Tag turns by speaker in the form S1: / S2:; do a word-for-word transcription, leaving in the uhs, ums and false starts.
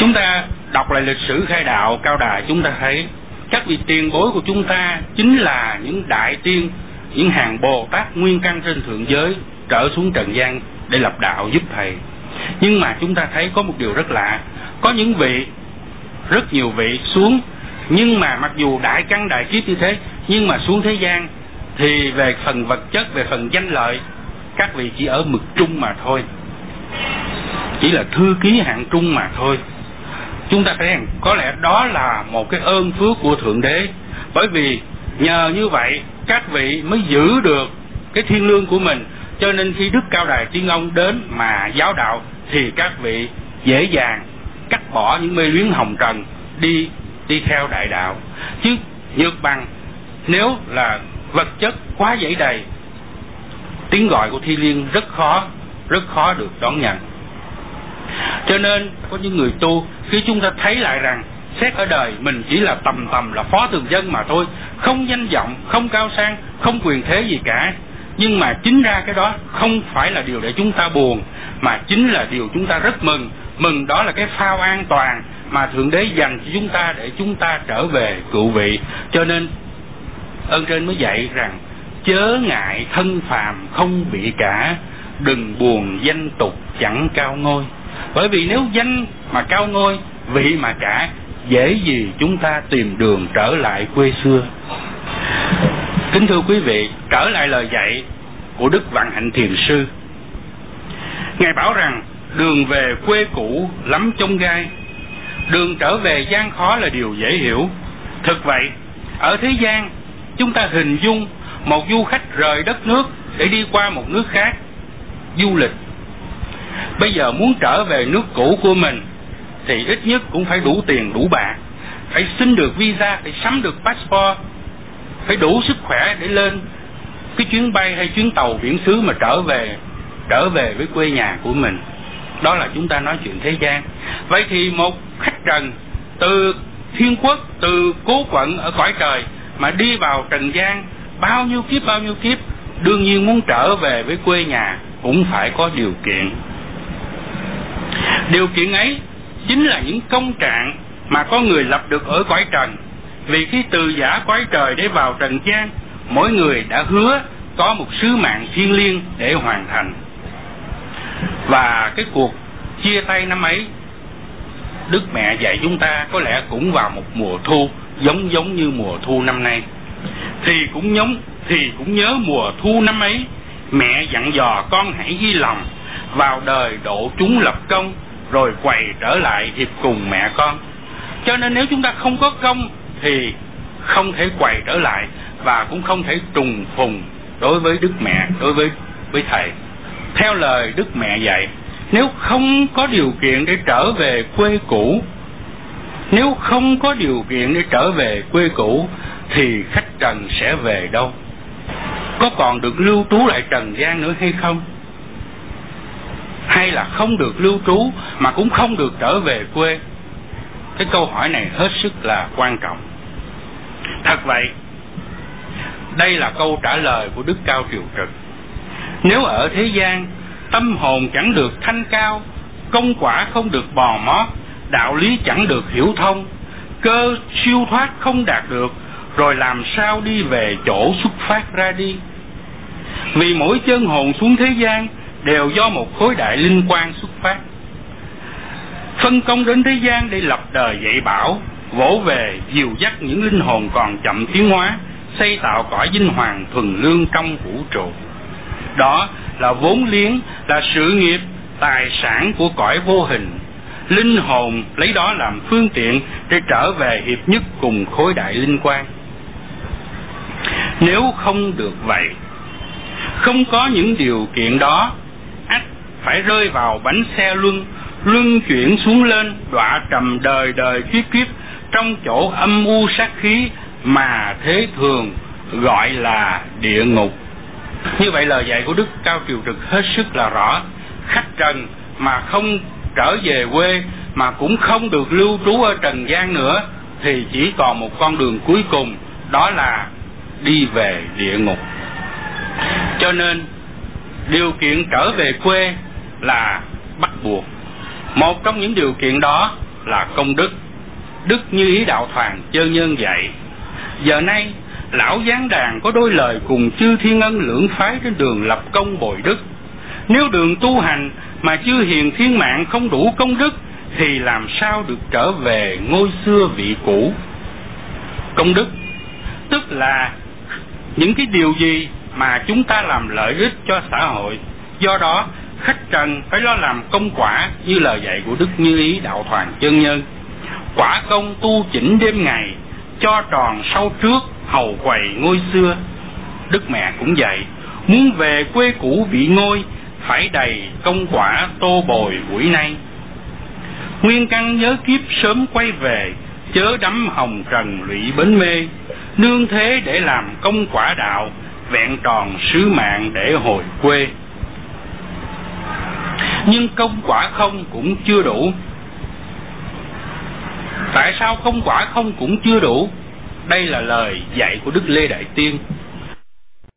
S1: Chúng ta đọc lại lịch sử khai đạo Cao Đài, chúng ta thấy các vị tiền bối của chúng ta chính là những đại tiên, những hàng Bồ Tát nguyên căn trên thượng giới trở xuống trần gian để lập đạo giúp thầy. Nhưng mà chúng ta thấy có một điều rất lạ, có những vị, rất nhiều vị xuống, nhưng mà mặc dù đại căn đại kiếp như thế, nhưng mà xuống thế gian thì về phần vật chất, về phần danh lợi, các vị chỉ ở mực trung mà thôi, chỉ là thư ký hạng trung mà thôi. Chúng ta thấy rằng có lẽ đó là một cái ơn phước của Thượng Đế, bởi vì nhờ như vậy các vị mới giữ được cái thiên lương của mình. Cho nên khi Đức Cao Đài Tiên Ông đến mà giáo đạo thì các vị dễ dàng cắt bỏ những mê luyến hồng trần, đi đi theo đại đạo. Chứ nhược bằng nếu là vật chất quá dẫy đầy, tiếng gọi của Thi Liên rất khó, rất khó được đón nhận. Cho nên có những người tu, khi chúng ta thấy lại rằng xét ở đời mình chỉ là tầm tầm là phó thường dân mà thôi, không danh vọng, không cao sang, không quyền thế gì cả, nhưng mà chính ra cái đó không phải là điều để chúng ta buồn, mà chính là điều chúng ta rất mừng. Mừng đó là cái phao an toàn mà Thượng Đế dành cho chúng ta để chúng ta trở về cựu vị. Cho nên ơn trên mới dạy rằng chớ ngại thân phàm không bị cả, đừng buồn danh tục chẳng cao ngôi. Bởi vì nếu danh mà cao ngôi, vị mà cả, dễ gì chúng ta tìm đường trở lại quê xưa. Kính thưa quý vị, trở lại lời dạy của Đức Vạn Hạnh Thiền Sư. Ngài bảo rằng đường về quê cũ lắm chông gai, đường trở về gian khó là điều dễ hiểu. Thực vậy, ở thế gian chúng ta hình dung một du khách rời đất nước để đi qua một nước khác du lịch. Bây giờ muốn trở về nước cũ của mình thì ít nhất cũng phải đủ tiền đủ bạc, phải xin được visa, phải sắm được passport, phải đủ sức khỏe để lên cái chuyến bay hay chuyến tàu viễn xứ mà trở về trở về với quê nhà của mình. Đó là chúng ta nói chuyện thế gian. Vậy thì một khách trần từ thiên quốc, từ cố quận ở cõi trời mà đi vào trần gian bao nhiêu kiếp bao nhiêu kiếp, đương nhiên muốn trở về với quê nhà cũng phải có điều kiện. Điều kiện ấy chính là những công trạng mà có người lập được ở cõi trần. Vì khi từ giả cõi trời để vào trần gian, mỗi người đã hứa có một sứ mạng thiêng liêng để hoàn thành. Và cái cuộc chia tay năm ấy, Đức Mẹ dạy chúng ta có lẽ cũng vào một mùa thu, giống giống như mùa thu năm nay. Thì cũng giống thì cũng nhớ mùa thu năm ấy, mẹ dặn dò con hãy ghi lòng, vào đời độ chúng lập công, rồi quay trở lại hiệp cùng mẹ con. Cho nên nếu chúng ta không có công thì không thể quay trở lại, và cũng không thể trùng phùng đối với Đức Mẹ, đối với với Thầy. Theo lời Đức Mẹ dạy, nếu không có điều kiện để trở về quê cũ, nếu không có điều kiện để trở về quê cũ thì khách trần sẽ về đâu? Có còn được lưu trú lại trần gian nữa hay không? Hay là không được lưu trú mà cũng không được trở về quê? Cái câu hỏi này hết sức là quan trọng. Thật vậy, đây là câu trả lời của Đức Cao Triều Trực. Nếu ở thế gian tâm hồn chẳng được thanh cao, công quả không được bò mót, đạo lý chẳng được hiểu thông, cơ siêu thoát không đạt được, rồi làm sao đi về chỗ xuất phát ra đi? Vì mỗi chân hồn xuống thế gian đều do một khối đại linh quang xuất phát, phân công đến thế gian để lập đời dạy bảo, vỗ về dìu dắt những linh hồn còn chậm tiến hóa, xây tạo cõi vinh hoàng thuần lương trong vũ trụ. Đó là vốn liếng, là sự nghiệp, tài sản của cõi vô hình. Linh hồn lấy đó làm phương tiện để trở về hiệp nhất cùng khối đại linh quang. Nếu không được vậy, không có những điều kiện đó, ắt phải rơi vào bánh xe luân, luân chuyển xuống lên, đọa trầm đời đời kiếp kiếp trong chỗ âm u sát khí mà thế thường gọi là địa ngục. Như vậy lời dạy của Đức Cao Triều Trực hết sức là rõ. Khách trần mà không trở về quê, mà cũng không được lưu trú ở trần gian nữa, thì chỉ còn một con đường cuối cùng, đó là đi về địa ngục. Cho nên điều kiện trở về quê là bắt buộc. Một trong những điều kiện đó là công đức. Đức như ý đạo thoàn chơn nhân dạy. Giờ nay lão giáng đàn có đôi lời cùng chư thiên ân lưỡng phái trên đường lập công bồi đức. Nếu đường tu hành mà chư hiền thiên mạng không đủ công đức thì làm sao được trở về ngôi xưa vị cũ. Công đức tức là những cái điều gì mà chúng ta làm lợi ích cho xã hội. Do đó khách trần phải lo làm công quả như lời dạy của Đức Như Ý đạo Thoàn chân nhân. Quả công tu chỉnh đêm ngày, cho tròn sau trước hầu quầy ngôi xưa. Đức mẹ cũng dạy, muốn về quê cũ vị ngôi, phải đầy công quả tô bồi buổi nay. Nguyên căn nhớ kiếp sớm quay về, chớ đắm hồng trần lụy bến mê. Nương thế để làm công quả đạo, vẹn tròn sứ mạng để hồi quê. Nhưng công quả không cũng chưa đủ. Tại sao công quả không cũng chưa đủ? Đây là lời dạy của Đức Lê Đại Tiên.